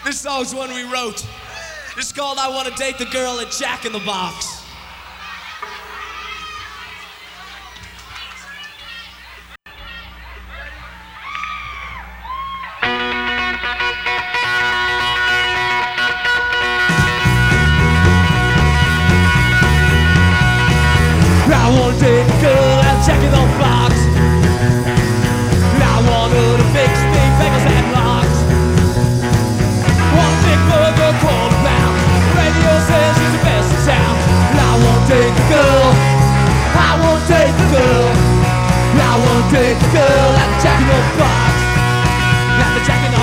This song's one we wrote. It's called I Want to Date the Girl at Jack in the Box. I wanna date a girl at Jack in the Box. I want her to fix me bagels and locks. One big burger, quarter pound. Radio says she's the best in town. I wanna date the girl. I wanna date the girl. I wanna date the girl at the Jack in the Box. At the Jack in the